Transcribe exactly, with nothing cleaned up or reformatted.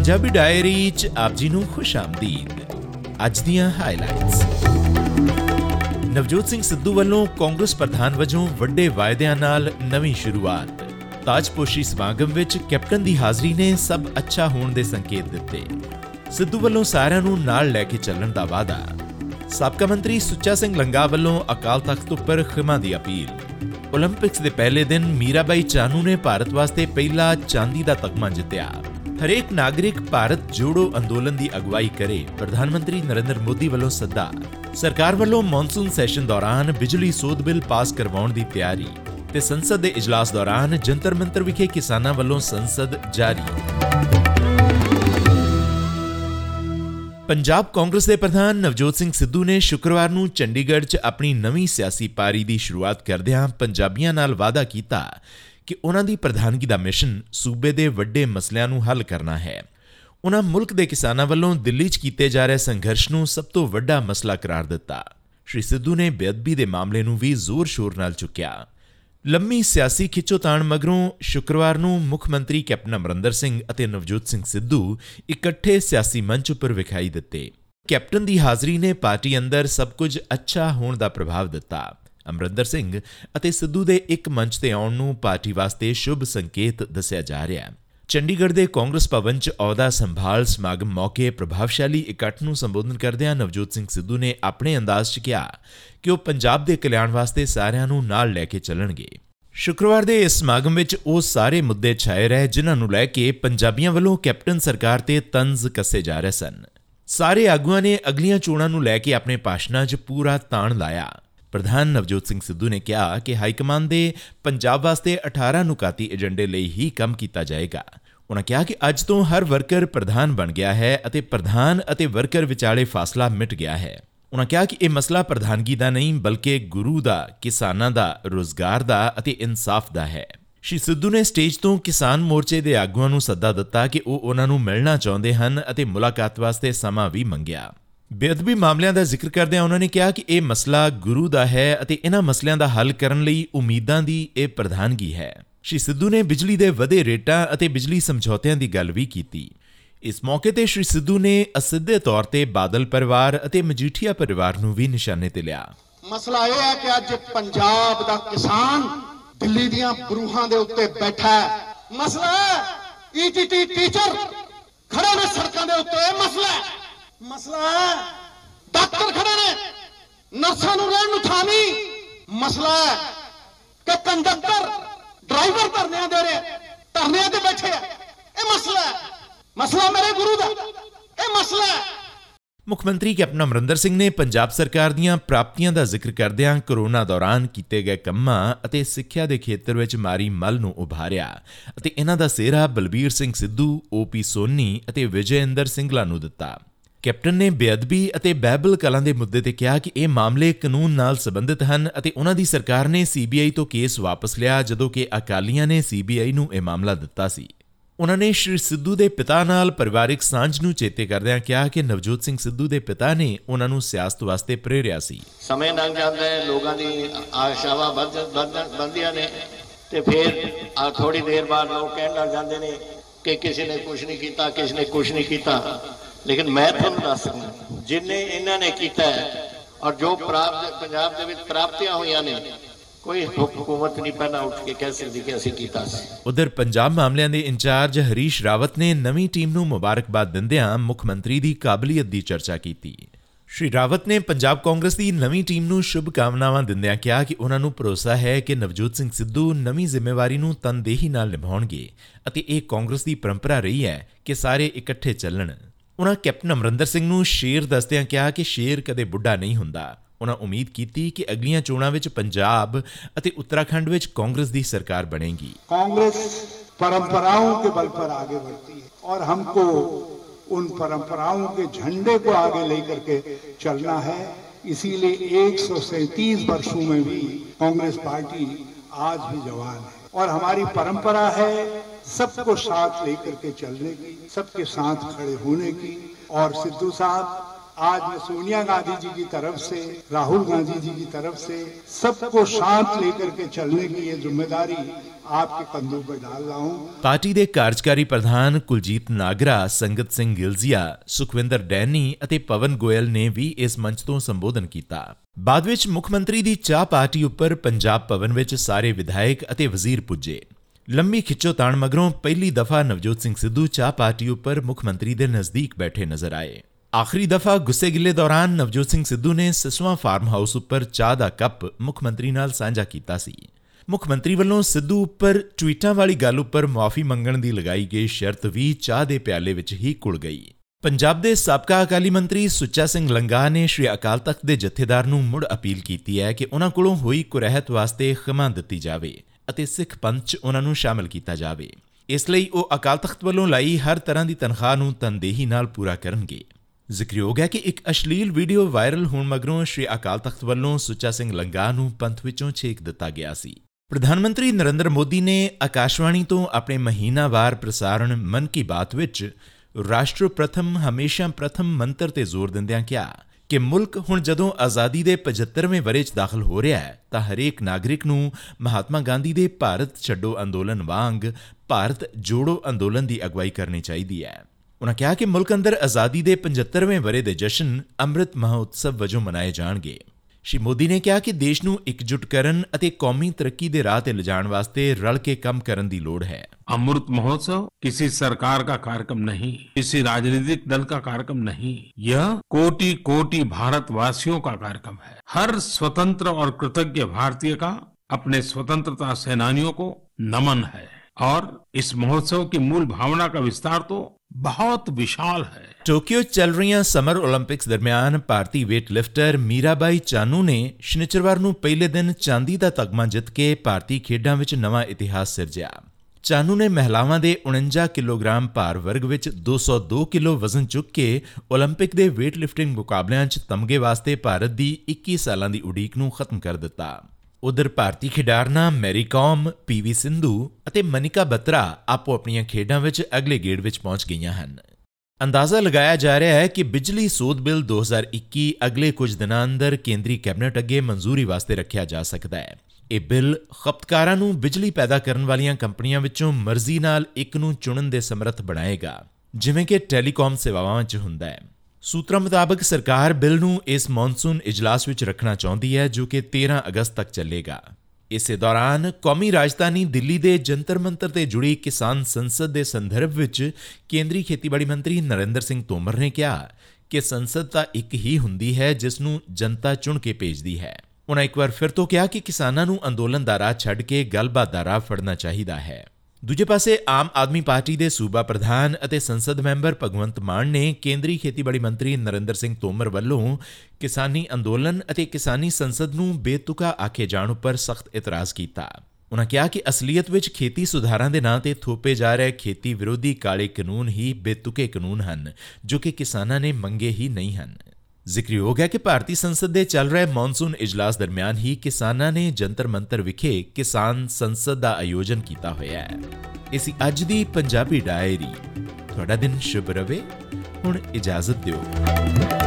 Punjabi diary च आप जी नूं खुश आमदीद। अज दीआं हाईलाइट्स। नवजोत सिंह सिद्धू ਵੱਲੋਂ ਕਾਂਗਰਸ ਪ੍ਰਧਾਨ ਵਜੋਂ ਵੱਡੇ ਵਾਅਦਿਆਂ ਨਾਲ ਨਵੀਂ ਸ਼ੁਰੂਆਤ। ਤਾਜਪੋਸ਼ੀ ਸਮਾਗਮ ਵਿੱਚ ਕੈਪਟਨ ਦੀ ਹਾਜ਼ਰੀ ਨੇ ਸਭ ਅੱਛਾ ਹੋਣ ਦੇ ਸੰਕੇਤ ਦਿੱਤੇ। ਸਿੱਧੂ ਵੱਲੋਂ ਸਾਰਿਆਂ ਨੂੰ ਨਾਲ ਲੈ ਕੇ ਚੱਲਣ ਦਾ ਵਾਅਦਾ। ਸਾਬਕਾ ਮੰਤਰੀ ਸੁੱਚਾ ਸਿੰਘ ਲੰਗਾ ਵੱਲੋਂ ਅਕਾਲ ਤਖ਼ਤ ਉੱਪਰ ਖਿਮਾ ਦੀ ਅਪੀਲ। ਓਲੰਪਿਕਸ ਦੇ ਪਹਿਲੇ ਦਿਨ ਮੀਰਾਬਾਈ ਚਾਨੂ ਨੇ ਭਾਰਤ ਵਾਸਤੇ ਪਹਿਲਾ ਚਾਂਦੀ ਦਾ ਤਗਮਾ ਜਿੱਤਿਆ। ਹਰੇਕ ਨਾਗਰਿਕ ਭਾਰਤ ਜੋੜੋ ਅੰਦੋਲਨ ਦੀ ਅਗਵਾਈ ਕਰੇ, ਪ੍ਰਧਾਨ ਮੰਤਰੀ ਨਰਿੰਦਰ ਮੋਦੀ ਵੱਲੋਂ ਸੱਦਾ। ਸਰਕਾਰ ਵੱਲੋਂ ਮੌਨਸੂਨ ਸੈਸ਼ਨ ਦੌਰਾਨ ਬਿਜਲੀ ਸੋਧ ਬਿੱਲ ਪਾਸ ਕਰਵਾਉਣ ਦੀ ਤਿਆਰੀ ਤੇ ਸੰਸਦ ਦੇ ਇਜਲਾਸ ਦੌਰਾਨ ਜੰਤਰ ਮੰਤਰ ਵਿਖੇ ਕਿਸਾਨਾਂ ਵੱਲੋਂ ਸੰਸਦ ਜਾਰੀ। ਪੰਜਾਬ ਕਾਂਗਰਸ ਦੇ ਪ੍ਰਧਾਨ ਨਵਜੋਤ ਸਿੰਘ ਸਿੱਧੂ ਨੇ ਸ਼ੁੱਕਰਵਾਰ ਨੂੰ ਚੰਡੀਗੜ੍ਹ 'ਚ ਆਪਣੀ ਨਵੀਂ ਸਿਆਸੀ ਪਾਰੀ ਦੀ ਸ਼ੁਰੂਆਤ ਕਰਦਿਆਂ ਪੰਜਾਬੀਆਂ ਨਾਲ ਵਾਅਦਾ ਕੀਤਾ ਕਿ ਉਨ੍ਹਾਂ ਦੀ ਪ੍ਰਧਾਨਗੀ ਦਾ ਮਿਸ਼ਨ ਸੂਬੇ ਦੇ ਵੱਡੇ ਮਸਲਿਆਂ ਨੂੰ ਹੱਲ ਕਰਨਾ ਹੈ। ਉਨ੍ਹਾਂ ਮੁਲਕ ਦੇ ਕਿਸਾਨਾਂ ਵੱਲੋਂ ਦਿੱਲੀ 'ਚ ਕੀਤੇ ਜਾ ਰਹੇ ਸੰਘਰਸ਼ ਨੂੰ ਸਭ ਤੋਂ ਵੱਡਾ ਮਸਲਾ ਕਰਾਰ ਦਿੱਤਾ। ਸ਼੍ਰੀ ਸਿੱਧੂ ਨੇ ਬੇਅਦਬੀ ਦੇ ਮਾਮਲੇ ਨੂੰ ਵੀ ਜ਼ੋਰ-ਸ਼ੋਰ ਨਾਲ ਚੁੱਕਿਆ। ਲੰਮੀ ਸਿਆਸੀ ਖਿੱਚੋਤਾਣ ਮਗਰੋਂ ਸ਼ੁੱਕਰਵਾਰ ਨੂੰ ਮੁੱਖ ਮੰਤਰੀ ਕੈਪਟਨ ਅਮਰਿੰਦਰ ਸਿੰਘ ਅਤੇ ਨਵਜੋਤ ਸਿੰਘ ਸਿੱਧੂ ਇਕੱਠੇ ਸਿਆਸੀ ਮੰਚ ਉੱਪਰ ਵਿਖਾਈ ਦਿੱਤੇ। ਕੈਪਟਨ ਦੀ ਹਾਜ਼ਰੀ ਨੇ ਪਾਰਟੀ ਅੰਦਰ ਸਭ ਕੁਝ ਅੱਛਾ ਹੋਣ ਦਾ ਪ੍ਰਭਾਵ ਦਿੱਤਾ। ਅਮਰਿੰਦਰ ਸਿੰਘ ਅਤੇ ਸਿੱਧੂ ਦੇ ਇੱਕ ਮੰਚ ਤੇ ਆਉਣ ਨੂੰ ਪਾਰਟੀ ਵਾਸਤੇ ਸ਼ੁਭ ਸੰਕੇਤ ਦੱਸਿਆ ਜਾ ਰਿਹਾ ਹੈ। ਚੰਡੀਗੜ੍ਹ ਦੇ ਕਾਂਗਰਸ ਭਵਨ 'ਚ ਅਹੁਦਾ ਸੰਭਾਲ ਸਮਾਗਮ ਮੌਕੇ ਪ੍ਰਭਾਵਸ਼ਾਲੀ ਇਕੱਠ ਨੂੰ ਸੰਬੋਧਨ ਕਰਦਿਆਂ ਨਵਜੋਤ ਸਿੰਘ ਸਿੱਧੂ ਨੇ ਆਪਣੇ ਅੰਦਾਜ਼ 'ਚ ਕਿਹਾ ਕਿ ਉਹ ਪੰਜਾਬ ਦੇ ਕਲਿਆਣ ਵਾਸਤੇ ਸਾਰਿਆਂ ਨੂੰ ਨਾਲ ਲੈ ਕੇ ਚੱਲਣਗੇ। ਸ਼ੁੱਕਰਵਾਰ ਦੇ ਇਸ ਸਮਾਗਮ ਵਿੱਚ ਉਹ ਸਾਰੇ ਮੁੱਦੇ ਛਾਏ ਰਹੇ ਜਿਨ੍ਹਾਂ ਨੂੰ ਲੈ ਕੇ ਪੰਜਾਬੀਆਂ ਵੱਲੋਂ ਕੈਪਟਨ ਸਰਕਾਰ ਤੇ ਤੰਜ਼ ਕੱਸੇ ਜਾ ਰਹੇ ਸਨ। ਸਾਰੇ ਆਗੂਆਂ ਨੇ ਅਗਲੀਆਂ ਚੋਣਾਂ ਨੂੰ ਲੈ ਕੇ ਆਪਣੇ ਭਾਸ਼ਣਾਂ 'ਚ ਪੂਰਾ ਤਾਣ ਲਾਇਆ। ਪ੍ਰਧਾਨ ਨਵਜੋਤ ਸਿੰਘ ਸਿੱਧੂ ਨੇ ਕਿਹਾ ਕਿ ਹਾਈਕਮਾਨ ਦੇ ਪੰਜਾਬ ਵਾਸਤੇ ਅਠਾਰਾਂ ਨੁਕਾਤੀ ਏਜੰਡੇ ਲਈ ਹੀ ਕੰਮ ਕੀਤਾ ਜਾਏਗਾ। ਉਨ੍ਹਾਂ ਕਿਹਾ ਕਿ ਅੱਜ ਤੋਂ ਹਰ ਵਰਕਰ ਪ੍ਰਧਾਨ ਬਣ ਗਿਆ ਹੈ ਅਤੇ ਪ੍ਰਧਾਨ ਅਤੇ ਵਰਕਰ ਵਿਚਾਲੇ ਫਾਸਲਾ ਮਿਟ ਗਿਆ ਹੈ। ਉਨ੍ਹਾਂ ਕਿਹਾ ਕਿ ਇਹ ਮਸਲਾ ਪ੍ਰਧਾਨਗੀ ਦਾ ਨਹੀਂ ਬਲਕਿ ਗੁਰੂ ਦਾ, ਕਿਸਾਨਾਂ ਦਾ, ਰੁਜ਼ਗਾਰ ਦਾ ਅਤੇ ਇਨਸਾਫ ਦਾ ਹੈ। ਸ਼੍ਰੀ ਸਿੱਧੂ ਨੇ ਸਟੇਜ ਤੋਂ ਕਿਸਾਨ ਮੋਰਚੇ ਦੇ ਆਗੂਆਂ ਨੂੰ ਸੱਦਾ ਦਿੱਤਾ ਕਿ ਉਹ ਉਨ੍ਹਾਂ ਨੂੰ ਮਿਲਣਾ ਚਾਹੁੰਦੇ ਹਨ ਅਤੇ ਮੁਲਾਕਾਤ ਵਾਸਤੇ ਸਮਾਂ ਵੀ ਮੰਗਿਆ। ਬੇਅਦਬੀ ਮਾਮਲਿਆਂ ਦਾ ਜ਼ਿਕਰ ਕਰਦਿਆਂ ਉਨ੍ਹਾਂ ਨੇ ਕਿਹਾ ਕਿ ਇਹ ਮਸਲਾ ਗੁਰੂ ਦਾ ਹੈ ਅਤੇ ਇਨ੍ਹਾਂ ਮਸਲਿਆਂ ਦਾ ਹੱਲ ਕਰਨ ਲਈ ਉਮੀਦਾਂ ਦੀ ਇਹ ਪ੍ਰਧਾਨਗੀ ਹੈ। ਸ਼੍ਰੀ ਸਿੱਧੂ ਨੇ ਬਿਜਲੀ ਦੇ ਵਧੇ ਰੇਟਾਂ ਅਤੇ ਬਿਜਲੀ ਸਮਝੌਤਿਆਂ ਦੀ ਗੱਲ ਵੀ ਕੀਤੀ। ਇਸ ਮੌਕੇ ਤੇ ਸ਼੍ਰੀ ਸਿੱਧੂ ਨੇ ਅਸਿੱਧੇ ਤੌਰ ਤੇ ਬਾਦਲ ਪਰਿਵਾਰ ਅਤੇ ਮਜੀਠੀਆ ਪਰਿਵਾਰ ਨੂੰ ਵੀ ਨਿਸ਼ਾਨੇ ਤੇ ਲਿਆ। ਮਸਲਾ ਇਹ ਹੈ ਕਿ ਅੱਜ ਪੰਜਾਬ ਦਾ ਕਿਸਾਨ ਦਿੱਲੀ ਦੀਆਂ ਬਰੂਹਾਂ ਦੇ ਉੱਤੇ ਬੈਠਾ ਹੈ। ਮਸਲਾ ਹੈ ਈਟੀਟੀ ਟੀਚਰ ਖੜੇ ਨੇ ਸੜਕਾਂ ਦੇ ਉੱਤੇ, ਇਹ ਮਸਲਾ ਹੈ। ਮਸਲਾ ਹੈ ਡਾਕਟਰ ਖੜੇ ਨੇ, ਨਰਸਾਂ ਨੂੰ ਰਹਿਣ ਨੂੰ ਥਾਂ ਨਹੀਂ। ਮਸਲਾ ਹੈ ਕਿ ਕੰਡਕਟਰ ਡਰਾਈਵਰ ਧਰਨਿਆਂ ਦੇ ਰਹੇ ਧਰਨਿਆਂ ਤੇ ਬੈਠੇ ਆ। ਇਹ ਮਸਲਾ ਹੈ, ਮਸਲਾ ਮੇਰੇ ਗੁਰੂ ਦਾ, ਇਹ ਮਸਲਾ ਹੈ। ਮੁੱਖ ਮੰਤਰੀ ਕੈਪਟਨ ਅਮਰਿੰਦਰ ਸਿੰਘ ਨੇ ਪੰਜਾਬ ਸਰਕਾਰ ਦੀਆਂ ਪ੍ਰਾਪਤੀਆਂ ਦਾ ਜ਼ਿਕਰ ਕਰਦਿਆਂ ਕਰੋਨਾ ਦੌਰਾਨ ਕੀਤੇ ਗਏ ਕੰਮਾਂ ਅਤੇ ਸਿੱਖਿਆ ਦੇ ਖੇਤਰ ਵਿੱਚ ਮਾਰੀ ਮੱਲ ਨੂੰ ਉਭਾਰਿਆ ਅਤੇ ਇਹਨਾਂ ਦਾ ਸਿਹਰਾ ਬਲਬੀਰ ਸਿੰਘ ਸਿੱਧੂ, ਓ ਪੀ ਸੋਨੀ ਅਤੇ ਵਿਜੇ ਇੰਦਰ ਸਿੰਗਲਾ ਨੂੰ ਦਿੱਤਾ। ਕੈਪਟਨ ਨੇ ਬੇਅਦਬੀ ਅਤੇ ਬਾਈਬਲ ਕਲਾਂ ਦੇ ਮੁੱਦੇ ਤੇ ਕਿਹਾ ਕਿ ਇਹ ਮਾਮਲੇ ਕਾਨੂੰਨ ਨਾਲ ਸੰਬੰਧਿਤ ਹਨ ਅਤੇ ਉਹਨਾਂ ਦੀ ਸਰਕਾਰ ਨੇ ਸੀ ਬੀ ਆਈ ਤੋਂ ਕੇਸ ਵਾਪਸ ਲਿਆ ਜਦੋਂ ਕਿ ਅਕਾਲੀਆਂ ਨੇ ਸੀ ਬੀ ਆਈ ਨੂੰ ਇਹ ਮਾਮਲਾ ਦਿੱਤਾ ਸੀ। ਉਨ੍ਹਾਂ ਨੇ ਸ਼੍ਰੀ ਸਿੱਧੂ ਦੇ ਪਿਤਾ ਨਾਲ ਪਰਿਵਾਰਿਕ ਸਾਂਝ ਨੂੰ ਚੇਤੇ ਕਰਦਿਆਂ ਕਿਹਾ ਕਿ ਨਵਜੋਤ ਸਿੰਘ ਸਿੱਧੂ ਦੇ ਪਿਤਾ ਨੇ ਉਹਨਾਂ ਨੂੰ ਸਿਆਸਤ ਵਾਸਤੇ ਪ੍ਰੇਰਿਆ ਸੀ। ਸਮੇਂ ਲੰਘ ਜਾਂਦਾ ਹੈ, ਲੋਕਾਂ ਦੀ ਆਸ਼ਾਵਾਂ ਵੱਧਦੀਆਂ ਨੇ ਤੇ ਫਿਰ ਆ ਥੋੜੀ ਦੇਰ ਬਾਅਦ ਲੋਕ ਕਹਿਣ ਲੱਗ ਜਾਂਦੇ ਨੇ ਕਿ ਕਿਸੇ ਨੇ ਕੁਝ ਨਹੀਂ ਕੀਤਾ, ਕਿਸੇ ਨੇ ਕੁਝ ਨਹੀਂ ਕੀਤਾ। ਲੇਕਿਨ ਮੈਂ ਤੁਹਾਨੂੰ ਦੱਸ ਸਕਦਾ ਜਿੰਨੇ ਇਹਨਾਂ ਨੇ ਕੀਤਾ ਹੈ ਔਰ ਜੋ ਪ੍ਰਾਪਤ ਪੰਜਾਬ ਦੇ ਵਿੱਚ ਪ੍ਰਾਪਤੀਆਂ ਹੋਈਆਂ ਨੇ, ਕੋਈ ਹੁਕੂਮਤ ਨਹੀਂ ਪਹਿਲਾਂ ਉੱਠ ਕੇ ਕਹਿ ਸਕਦੀ ਕਿ ਅਸੀਂ ਕੀਤਾ ਸੀ। ਉਧਰ ਪੰਜਾਬ ਮਾਮਲਿਆਂ ਦੇ ਇੰਚਾਰਜ ਹਰੀਸ਼ ਰਾਵਤ ਨੇ ਨਵੀਂ ਟੀਮ ਨੂੰ ਮੁਬਾਰਕਬਾਦ ਦਿੰਦਿਆਂ ਮੁੱਖ ਮੰਤਰੀ ਦੀ ਕਾਬਲੀਅਤ ਦੀ ਚਰਚਾ ਕੀਤੀ। ਸ਼੍ਰੀ ਰਾਵਤ ਨੇ ਪੰਜਾਬ ਕਾਂਗਰਸ ਦੀ ਨਵੀਂ ਟੀਮ ਨੂੰ ਸ਼ੁਭ ਕਾਮਨਾਵਾਂ ਦਿੰਦਿਆਂ ਕਿਹਾ ਕਿ ਉਹਨਾਂ ਨੂੰ ਭਰੋਸਾ ਹੈ ਕਿ ਨਵਜੋਤ ਸਿੰਘ ਸਿੱਧੂ ਨਵੀਂ ਜ਼ਿੰਮੇਵਾਰੀ ਨੂੰ ਤਨਦੇਹੀ ਨਾਲ ਨਿਭਾਉਣਗੇ ਅਤੇ ਇਹ ਕਾਂਗਰਸ ਦੀ ਪਰੰਪਰਾ ਰਹੀ ਹੈ ਕਿ ਸਾਰੇ ਇਕੱਠੇ ਚੱਲਣ। ਉਨ੍ਹਾਂ ਕੈਪਟਨ ਅਮਰਿੰਦਰ ਸਿੰਘ ਨੂੰ ਸ਼ੇਰ ਦੱਸਦਿਆਂ ਕਿਹਾ ਕਿ ਸ਼ੇਰ ਕਦੇ ਬੁੱਢਾ ਨਹੀਂ ਹੁੰਦਾ। ਉਨ੍ਹਾਂ ਉਮੀਦ ਕੀਤੀ ਕਿ ਅਗਲੀਆਂ ਚੋਣਾਂ ਵਿੱਚ ਪੰਜਾਬ ਅਤੇ ਉੱਤਰਾਖੰਡ ਵਿੱਚ ਕਾਂਗਰਸ ਦੀ ਸਰਕਾਰ ਬਣੇਗੀ। कांग्रेस परंपराओं के बल पर आगे बढ़ती है और हमको उन परंपराओं के झंडे को आगे लेकर के चलना है। इसीलिए एक सौ सैंतीस वर्षों में भी कांग्रेस पार्टी आज भी जवान है और हमारी परंपरा है सबको साथ लेकर के चलने की, सबके साथ खड़े होने की। और सिद्धू साहब आज मैं सोनिया गांधी जी की तरफ से, राहुल गांधी जी की तरफ से सबको साथ लेकर के चलने की ये जिम्मेदारी आपके कंधों पर डाल रहा हूं। ਪਾਰਟੀ ਦੇ ਕਾਰਜਕਾਰੀ ਪ੍ਰਧਾਨ ਕੁਲਜੀਤ ਨਾਗਰਾ, ਸੰਗਤ ਸਿੰਘ ਗਿਲਜ਼ੀਆ, ਸੁਖਵਿੰਦਰ ਡੈਨੀ ਅਤੇ ਪਵਨ ਗੋਇਲ ਨੇ ਵੀ ਇਸ ਮੰਚ ਤੋਂ ਸੰਬੋਧਨ ਕੀਤਾ। ਬਾਅਦ ਵਿੱਚ ਮੁੱਖ ਮੰਤਰੀ ਦੀ ਚਾਹ ਪਾਰਟੀ ਉੱਪਰ ਪੰਜਾਬ ਭਵਨ ਵਿੱਚ ਸਾਰੇ ਵਿਧਾਇਕ ਅਤੇ ਵਜ਼ੀਰ ਪੁੱਜੇ। ਲੰਮੀ ਖਿੱਚੋਤਾਣ ਮਗਰੋਂ ਪਹਿਲੀ ਦਫਾ ਨਵਜੋਤ ਸਿੰਘ ਸਿੱਧੂ ਚਾਹ ਪਾਰਟੀ ਉੱਪਰ ਮੁੱਖ ਮੰਤਰੀ ਦੇ ਨਜ਼ਦੀਕ ਬੈਠੇ ਨਜ਼ਰ ਆਏ। ਆਖਰੀ ਦਫਾ ਗੁੱਸੇ ਗਿੱਲੇ ਦੌਰਾਨ ਨਵਜੋਤ ਸਿੰਘ ਸਿੱਧੂ ਨੇ ਸਿਸਵਾ ਫਾਰਮ ਹਾਊਸ ਉੱਪਰ ਚਾਹ ਦਾ ਕੱਪ ਮੁੱਖ ਮੰਤਰੀ ਨਾਲ ਸਾਂਝਾ ਕੀਤਾ ਸੀ। ਮੁੱਖ ਮੰਤਰੀ ਵੱਲੋਂ ਸਿੱਧੂ ਉੱਪਰ ਟਵੀਟਾਂ ਵਾਲੀ ਗੱਲ ਉੱਪਰ ਮੁਆਫੀ ਮੰਗਣ ਦੀ ਲਗਾਈ ਗਈ ਸ਼ਰਤ ਵੀ ਚਾਹ ਦੇ ਪਿਆਲੇ ਵਿੱਚ ਹੀ ਘੁਲ ਗਈ। ਪੰਜਾਬ ਦੇ ਸਾਬਕਾ ਅਕਾਲੀ ਮੰਤਰੀ ਸੁੱਚਾ ਸਿੰਘ ਲੰਗਾਹ ਨੇ ਸ਼੍ਰੀ ਅਕਾਲ ਤਖਤ ਦੇ ਜਥੇਦਾਰ ਨੂੰ ਮੁੜ ਅਪੀਲ ਕੀਤੀ ਹੈ ਕਿ ਉਨ੍ਹਾਂ ਕੋਲੋਂ ਹੋਈ ਕੁਰਹਿਤ ਵਾਸਤੇ ਖਿਮਾ ਦਿੱਤੀ ਜਾਵੇ ਅਤੇ ਸਿੱਖ ਪੰਥ 'ਚ ਉਨ੍ਹਾਂ ਨੂੰ ਸ਼ਾਮਲ ਕੀਤਾ ਜਾਵੇ। ਇਸ ਲਈ ਉਹ ਅਕਾਲ ਤਖਤ ਵੱਲੋਂ ਲਾਈ ਹਰ ਤਰ੍ਹਾਂ ਦੀ ਤਨਖਾਹ ਨੂੰ ਤਨਦੇਹੀ ਨਾਲ ਪੂਰਾ ਕਰਨਗੇ। ਜ਼ਿਕਰਯੋਗ ਹੈ ਕਿ ਇੱਕ ਅਸ਼ਲੀਲ ਵੀਡੀਓ ਵਾਇਰਲ ਹੋਣ ਮਗਰੋਂ ਸ਼੍ਰੀ ਅਕਾਲ ਤਖਤ ਵੱਲੋਂ ਸੁੱਚਾ ਸਿੰਘ ਲੰਗਾਹ ਨੂੰ ਪੰਥ ਵਿੱਚੋਂ ਛੇਕ ਦਿੱਤਾ ਗਿਆ ਸੀ। ਪ੍ਰਧਾਨ ਮੰਤਰੀ ਨਰਿੰਦਰ ਮੋਦੀ ਨੇ ਆਕਾਸ਼ਵਾਣੀ ਤੋਂ ਆਪਣੇ ਮਹੀਨਾਵਾਰ ਪ੍ਰਸਾਰਣ ਮਨ ਕੀ ਬਾਤ ਵਿੱਚ ਰਾਸ਼ਟਰ ਪ੍ਰਥਮ ਹਮੇਸ਼ਾ ਪ੍ਰਥਮ ਮੰਤਰ ਤੇ ਜ਼ੋਰ ਦਿੰਦਿਆਂ ਕਿਹਾ ਕਿ ਮੁਲਕ ਹੁਣ ਜਦੋਂ ਆਜ਼ਾਦੀ ਦੇ ਪਝੱਤਰਵੇਂ ਵਰ੍ਹੇ 'ਚ ਦਾਖਲ ਹੋ ਰਿਹਾ ਹੈ ਤਾਂ ਹਰੇਕ ਨਾਗਰਿਕ ਨੂੰ ਮਹਾਤਮਾ ਗਾਂਧੀ ਦੇ ਭਾਰਤ ਛੱਡੋ ਅੰਦੋਲਨ ਵਾਂਗ ਭਾਰਤ ਜੋੜੋ ਅੰਦੋਲਨ ਦੀ ਅਗਵਾਈ ਕਰਨੀ ਚਾਹੀਦੀ ਹੈ। ਉਨ੍ਹਾਂ ਕਿਹਾ ਕਿ ਮੁਲਕ ਅੰਦਰ ਆਜ਼ਾਦੀ ਦੇ ਪਝੱਤਰਵੇਂ ਵਰ੍ਹੇ ਦੇ ਜਸ਼ਨ ਅੰਮ੍ਰਿਤ ਮਹੋਤਸਵ ਵਜੋਂ ਮਨਾਏ ਜਾਣਗੇ। ਸ਼੍ਰੀ ਮੋਦੀ ਨੇ ਕਿਹਾ ਕਿ ਦੇਸ਼ ਨੂੰ ਇਕਜੁੱਟ ਕਰਨ ਅਤੇ ਕੌਮੀ ਤਰੱਕੀ ਦੇ ਰਾਹ ਤੇ ਲਿਜਾਣ ਵਾਸਤੇ ਰਲ ਕੇ ਕੰਮ ਕਰਨ ਦੀ ਲੋੜ ਹੈ। अमृत महोत्सव किसी सरकार का कार्यक्रम नहीं, किसी राजनीतिक दल का कार्यक्रम नहीं, यह कोटि कोटि भारतवासियों का कार्यक्रम है। हर स्वतंत्र और कृतज्ञ भारतीय का अपने स्वतंत्रता सेनानियों को नमन है और इस महोत्सव की मूल भावना का विस्तार तो बहुत विशाल है। ਟੋਕੀਓ 'ਚ ਚੱਲ ਰਹੀਆਂ ਸਮਰ ਓਲੰਪਿਕਸ ਦਰਮਿਆਨ ਭਾਰਤੀ ਵੇਟ ਲਿਫਟਰ ਮੀਰਾਬਾਈ ਚਾਨੂ ਨੇ ਸ਼ਨੀਚਰਵਾਰ ਨੂੰ ਪਹਿਲੇ ਦਿਨ ਚਾਂਦੀ ਦਾ ਤਗਮਾ ਜਿੱਤ ਕੇ ਭਾਰਤੀ ਖੇਡਾਂ ਵਿੱਚ ਨਵਾਂ ਇਤਿਹਾਸ ਸਿਰਜਿਆ। ਚਾਨੂ ਨੇ ਮਹਿਲਾਵਾਂ ਦੇ ਉਣੰਜਾ ਕਿਲੋਗ੍ਰਾਮ ਭਾਰ ਵਰਗ ਵਿੱਚ ਦੋ ਸੌ ਦੋ ਕਿਲੋ ਵਜ਼ਨ ਚੁੱਕ ਕੇ ਓਲੰਪਿਕ ਦੇ ਵੇਟ ਲਿਫਟਿੰਗ ਮੁਕਾਬਲਿਆਂ 'ਚ ਤਮਗੇ ਵਾਸਤੇ ਭਾਰਤ ਦੀ ਇੱਕੀ ਸਾਲਾਂ ਦੀ ਉਡੀਕ ਨੂੰ ਖਤਮ ਕਰ ਦਿੱਤਾ। ਉਧਰ ਭਾਰਤੀ ਖਿਡਾਰਨਾਂ ਮੈਰੀ ਕਾਮ, ਪੀ ਵੀ ਸਿੰਧੂ ਅਤੇ ਮਨਿਕਾ ਬੱਤਰਾ ਆਪੋ ਆਪਣੀਆਂ ਖੇਡਾਂ ਵਿੱਚ ਅਗਲੇ ਗੇੜ ਵਿੱਚ ਪਹੁੰਚ ਗਈਆਂ ਹਨ। ਅੰਦਾਜ਼ਾ ਲਗਾਇਆ ਜਾ ਰਿਹਾ ਹੈ ਕਿ ਬਿਜਲੀ ਸੋਧ ਬਿੱਲ ਦੋ ਹਜ਼ਾਰ ਇੱਕੀ ਅਗਲੇ ਕੁਝ ਦਿਨਾਂ ਅੰਦਰ ਕੇਂਦਰੀ ਕੈਬਨਿਟ ਅੱਗੇ ਮਨਜ਼ੂਰੀ ਵਾਸਤੇ ਰੱਖਿਆ ਜਾ ਸਕਦਾ ਹੈ। ਇਹ ਬਿੱਲ ਖਪਤਕਾਰਾਂ ਨੂੰ ਬਿਜਲੀ ਪੈਦਾ ਕਰਨ ਵਾਲੀਆਂ ਕੰਪਨੀਆਂ ਵਿੱਚੋਂ ਮਰਜ਼ੀ ਨਾਲ ਇੱਕ ਨੂੰ ਚੁਣਨ ਦੇ ਸਮਰੱਥ ਬਣਾਏਗਾ, ਜਿਵੇਂ ਕਿ ਟੈਲੀਕਾਮ ਸੇਵਾਵਾਂ 'ਚ ਹੁੰਦਾ ਹੈ। ਸੂਤਰਾਂ ਮੁਤਾਬਕ ਸਰਕਾਰ ਬਿੱਲ ਨੂੰ ਇਸ ਮੌਨਸੂਨ ਇਜਲਾਸ ਵਿੱਚ ਰੱਖਣਾ ਚਾਹੁੰਦੀ ਹੈ, ਜੋ ਕਿ ਤੇਰ੍ਹਾਂ ਅਗਸਤ ਤੱਕ ਚੱਲੇਗਾ। ਇਸੇ ਦੌਰਾਨ ਕੌਮੀ ਰਾਜਧਾਨੀ ਦਿੱਲੀ ਦੇ ਜੰਤਰ ਮੰਤਰ ਤੇ ਜੁੜੀ ਕਿਸਾਨ ਸੰਸਦ ਦੇ ਸੰਦਰਭ ਵਿੱਚ ਕੇਂਦਰੀ ਖੇਤੀਬਾੜੀ ਮੰਤਰੀ ਨਰਿੰਦਰ ਸਿੰਘ ਤੋਮਰ ਨੇ ਕਿਹਾ ਕਿ ਸੰਸਦ ਤਾਂ ਇੱਕ ਹੀ ਹੁੰਦੀ ਹੈ ਜਿਸ ਨੂੰ ਜਨਤਾ ਚੁਣ ਕੇ ਭੇਜਦੀ ਹੈ। ਉਨ੍ਹਾਂ ਇੱਕ ਵਾਰ ਫਿਰ ਤੋਂ ਕਿਹਾ ਕਿ ਕਿਸਾਨਾਂ ਨੂੰ ਅੰਦੋਲਨ ਦਾ ਰਾਹ ਛੱਡ ਕੇ ਗੱਲਬਾਤ ਦਾ ਰਾਹ ਫੜਨਾ ਚਾਹੀਦਾ ਹੈ। ਦੂਜੇ ਪਾਸੇ ਆਮ ਆਦਮੀ ਪਾਰਟੀ ਦੇ ਸੂਬਾ ਪ੍ਰਧਾਨ ਅਤੇ ਸੰਸਦ ਮੈਂਬਰ ਭਗਵੰਤ ਮਾਨ ਨੇ ਕੇਂਦਰੀ ਖੇਤੀਬਾੜੀ ਮੰਤਰੀ ਨਰਿੰਦਰ ਸਿੰਘ ਤੋਮਰ ਵੱਲੋਂ ਕਿਸਾਨੀ ਅੰਦੋਲਨ ਅਤੇ ਕਿਸਾਨੀ ਸੰਸਦ ਨੂੰ ਬੇਤੁਕਾ ਆਖੇ ਜਾਣ ਉੱਪਰ ਸਖਤ ਇਤਰਾਜ਼ ਕੀਤਾ। ਉਨ੍ਹਾਂ ਕਿਹਾ ਕਿ ਅਸਲੀਅਤ ਵਿੱਚ ਖੇਤੀ ਸੁਧਾਰਾਂ ਦੇ ਨਾਂ ਤੇ ਥੋਪੇ ਜਾ ਰਹੇ ਖੇਤੀ ਵਿਰੋਧੀ ਕਾਲੇ ਕਾਨੂੰਨ ਹੀ ਬੇਤੁਕੇ ਕਾਨੂੰਨ ਹਨ, ਜੋ ਕਿ ਕਿਸਾਨਾਂ ਨੇ ਮੰਗੇ ਹੀ ਨਹੀਂ ਹਨ। ਜ਼ਿਕਰਯੋਗ ਹੈ ਕਿ ਭਾਰਤੀ ਸੰਸਦ ਦੇ ਚੱਲ ਰਹੇ ਮੌਨਸੂਨ ਇਜਲਾਸ ਦਰਮਿਆਨ ਹੀ ਕਿਸਾਨਾਂ ਨੇ ਜੰਤਰ ਮੰਤਰ ਵਿਖੇ ਕਿਸਾਨ ਸੰਸਦ ਦਾ ਆਯੋਜਨ ਕੀਤਾ ਹੋਇਆ ਹੈ। ਇਸ ਅੱਜ ਦੀ ਪੰਜਾਬੀ ਡਾਇਰੀ। ਤੁਹਾਡਾ ਦਿਨ ਸ਼ੁਭ ਰਵੇ। ਹੁਣ ਇਜਾਜ਼ਤ ਦਿਓ।